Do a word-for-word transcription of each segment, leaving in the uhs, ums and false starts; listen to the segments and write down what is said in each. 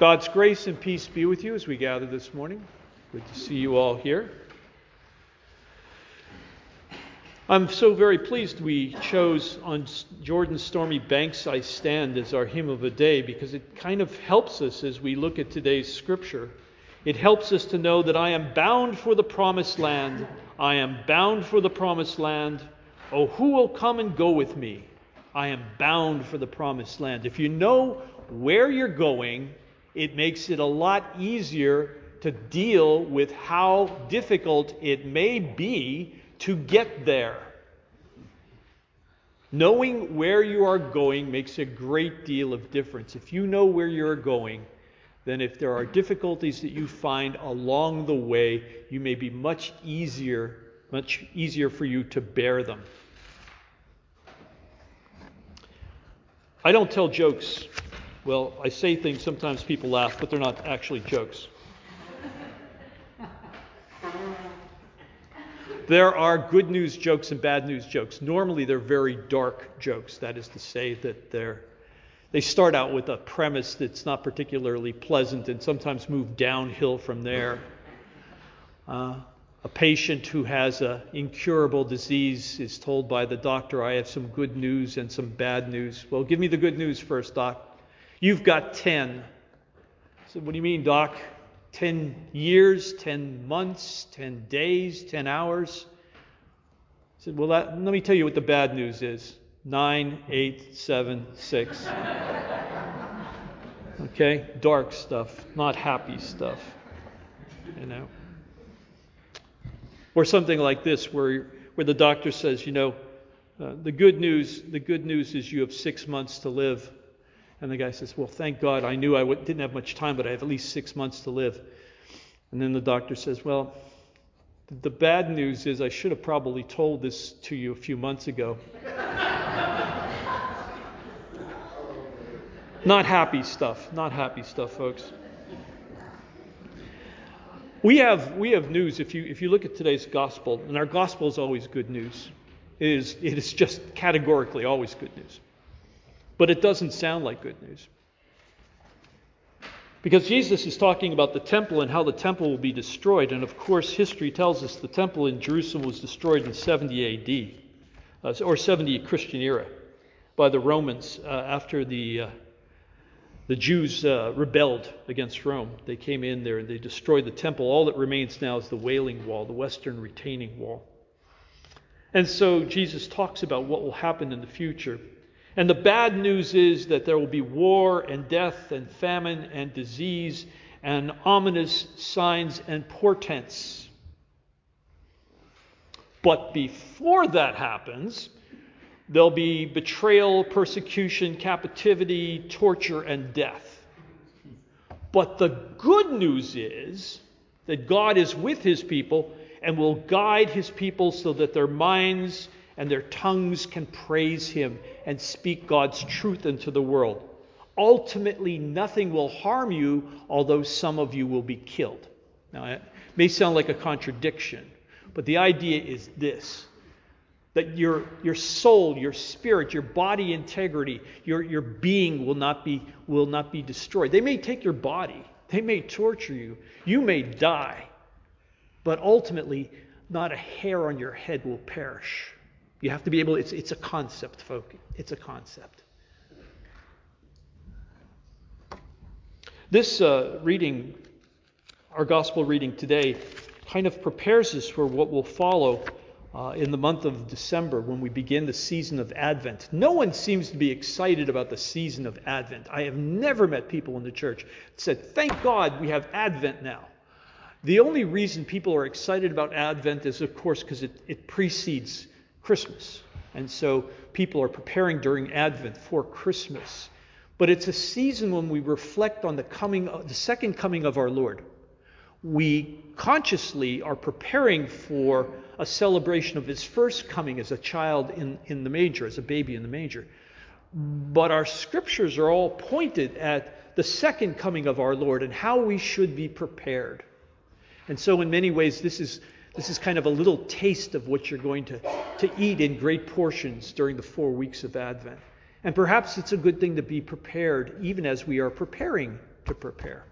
God's grace and peace be with you as we gather this morning. Good to see you all here. I'm so very pleased we chose On Jordan's Stormy Banks I Stand as our hymn of the day, because it kind of helps us as we look at today's scripture. It helps us to know that I am bound for the promised land. I am bound for the promised land. Oh, who will come and go with me? I am bound for the promised land. If you know where you're going, it makes it a lot easier to deal with how difficult it may be to get there. Knowing where you are going makes a great deal of difference. If you know where you're going, then if there are difficulties that you find along the way, you may be much easier, much easier for you to bear them. I don't tell jokes. Well, I say things, sometimes people laugh, but they're not actually jokes. There are good news jokes and bad news jokes. Normally they're very dark jokes. That is to say that they're they start out with a premise that's not particularly pleasant and sometimes move downhill from there. Uh, a patient who has an incurable disease is told by the doctor, I have some good news and some bad news. Well, give me the good news first, doc. You've got ten. I said, what do you mean, doc? Ten years, ten months, ten days, ten hours? I said, well, that, let me tell you what the bad news is. Nine, eight, seven, six. Okay? Dark stuff, not happy stuff. You know? Or something like this, where, where the doctor says, you know, uh, the good news, the good news is you have six months to live. And the guy says, well, thank God, I knew I w- didn't have much time, but I have at least six months to live. And then the doctor says, well, the bad news is I should have probably told this to you a few months ago. Not happy stuff, not happy stuff, folks. We have we have news. If you if you look at today's gospel, and our gospel is always good news. It is it is just categorically always good news. But it doesn't sound like good news. Because Jesus is talking about the temple and how the temple will be destroyed. And of course, history tells us the temple in Jerusalem was destroyed in seventy A D, uh, or seventy Christian era, by the Romans uh, after the uh, the Jews uh, rebelled against Rome. They came in there and they destroyed the temple. All that remains now is the Wailing Wall, the Western Retaining Wall. And so Jesus talks about what will happen in the future. And the bad news is that there will be war and death and famine and disease and ominous signs and portents. But before that happens, there'll be betrayal, persecution, captivity, torture, and death. But the good news is that God is with his people and will guide his people so that their minds and their tongues can praise him and speak God's truth into the world. Ultimately, nothing will harm you, although some of you will be killed. Now, it may sound like a contradiction, but the idea is this, that your your soul, your spirit, your body integrity, your, your being will not be will not be destroyed. They may take your body, they may torture you, you may die, but ultimately, not a hair on your head will perish. You have to be able, it's, it's a concept, folk. It's a concept. This uh, reading, our gospel reading today, kind of prepares us for what will follow uh, in the month of December when we begin the season of Advent. No one seems to be excited about the season of Advent. I have never met people in the church that said, thank God we have Advent now. The only reason people are excited about Advent is, of course, because it, it precedes Christmas. And so people are preparing during Advent for Christmas. But it's a season when we reflect on the coming, the second coming of our Lord. We consciously are preparing for a celebration of his first coming as a child in, in the manger, as a baby in the manger. But our scriptures are all pointed at the second coming of our Lord and how we should be prepared. And so in many ways, this is This is kind of a little taste of what you're going to, to eat in great portions during the four weeks of Advent. And perhaps it's a good thing to be prepared even as we are preparing to prepare.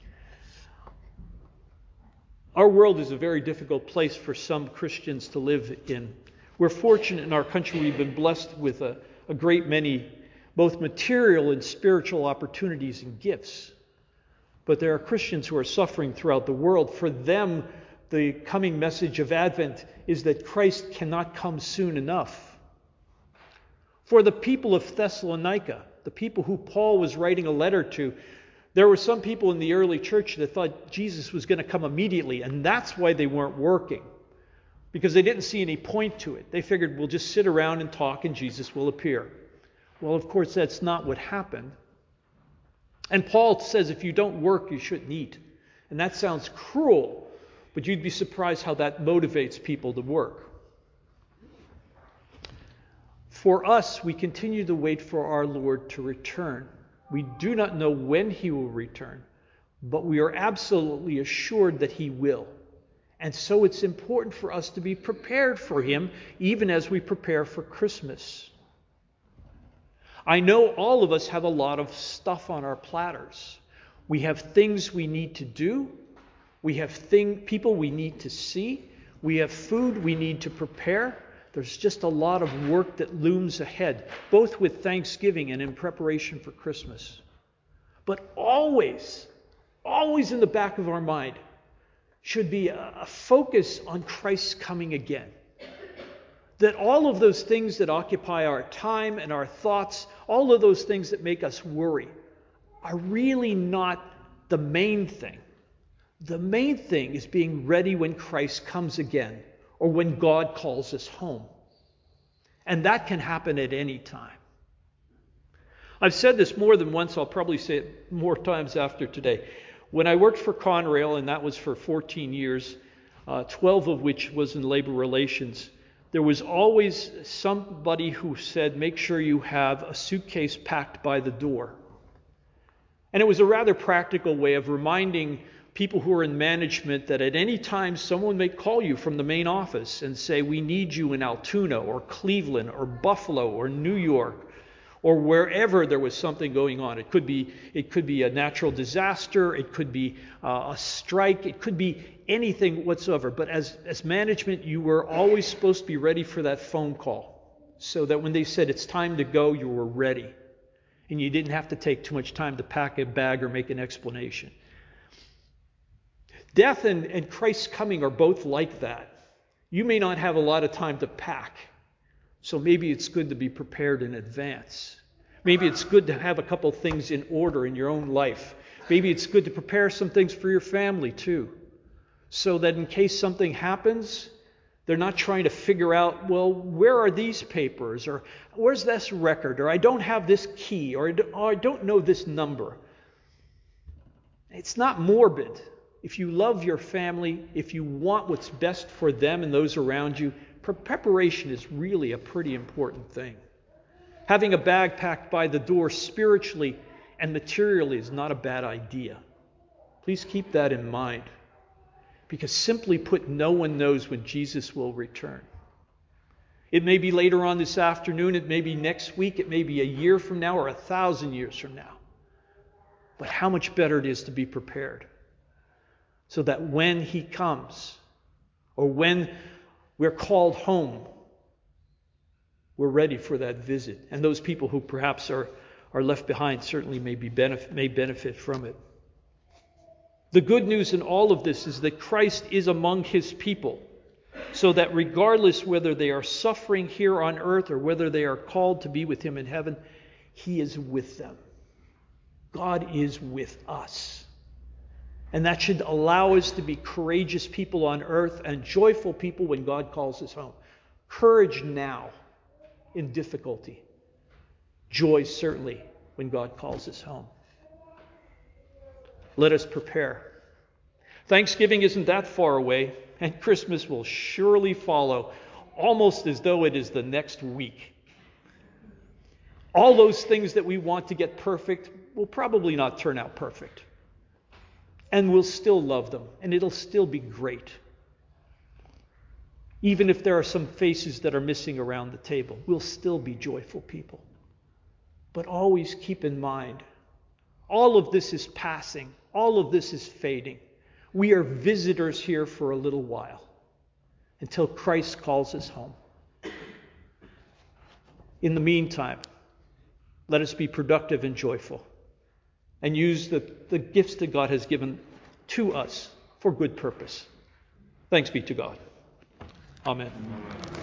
Our world is a very difficult place for some Christians to live in. We're fortunate in our country. We've been blessed with a, a great many both material and spiritual opportunities and gifts. But there are Christians who are suffering throughout the world. For them, the coming message of Advent is that Christ cannot come soon enough. For the people of Thessalonica, the people who Paul was writing a letter to, there were some people in the early church that thought Jesus was going to come immediately, and that's why they weren't working, because they didn't see any point to it. They figured we'll just sit around and talk and Jesus will appear. Well, of course, that's not what happened. And Paul says if you don't work, you shouldn't eat. And that sounds cruel, but you'd be surprised how that motivates people to work. For us, we continue to wait for our Lord to return. We do not know when he will return, but we are absolutely assured that he will. And so it's important for us to be prepared for him, even as we prepare for Christmas. I know all of us have a lot of stuff on our platters. We have things we need to do. We have thing, people we need to see. We have food we need to prepare. There's just a lot of work that looms ahead, both with Thanksgiving and in preparation for Christmas. But always, always in the back of our mind should be a, a focus on Christ's coming again. That all of those things that occupy our time and our thoughts, all of those things that make us worry, are really not the main thing. The main thing is being ready when Christ comes again, or when God calls us home. And that can happen at any time. I've said this more than once. I'll probably say it more times after today. When I worked for Conrail, and that was for fourteen years, uh, twelve of which was in labor relations, there was always somebody who said, make sure you have a suitcase packed by the door. And it was a rather practical way of reminding people who are in management that at any time someone may call you from the main office and say, we need you in Altoona or Cleveland or Buffalo or New York or wherever there was something going on. It could be, it could be a natural disaster. It could be uh, a strike. It could be anything whatsoever. But as, as management, you were always supposed to be ready for that phone call so that when they said it's time to go, you were ready. And you didn't have to take too much time to pack a bag or make an explanation. Death and, and Christ's coming are both like that. You may not have a lot of time to pack, so maybe it's good to be prepared in advance. Maybe it's good to have a couple things in order in your own life. Maybe it's good to prepare some things for your family too, so that in case something happens, they're not trying to figure out, well, where are these papers? Or where's this record? Or I don't have this key. Or I don't know this number. It's not morbid. If you love your family, if you want what's best for them and those around you, preparation is really a pretty important thing. Having a bag packed by the door spiritually and materially is not a bad idea. Please keep that in mind. Because simply put, no one knows when Jesus will return. It may be later on this afternoon, it may be next week, it may be a year from now or a thousand years from now. But how much better it is to be prepared. So that when he comes, or when we're called home, we're ready for that visit. And those people who perhaps are, are left behind certainly may, be benefit, may benefit from it. The good news in all of this is that Christ is among his people, so that regardless whether they are suffering here on earth or whether they are called to be with him in heaven, he is with them. God is with us. And that should allow us to be courageous people on earth and joyful people when God calls us home. Courage now in difficulty. Joy certainly when God calls us home. Let us prepare. Thanksgiving isn't that far away, and Christmas will surely follow, almost as though it is the next week. All those things that we want to get perfect will probably not turn out perfect. And we'll still love them, and it'll still be great. Even if there are some faces that are missing around the table, we'll still be joyful people. But always keep in mind, All of this is passing. All of this is fading. We are visitors here for a little while until Christ calls us home. In the meantime, let us be productive and joyful and use the, the gifts that God has given to us for good purpose. Thanks be to God. Amen.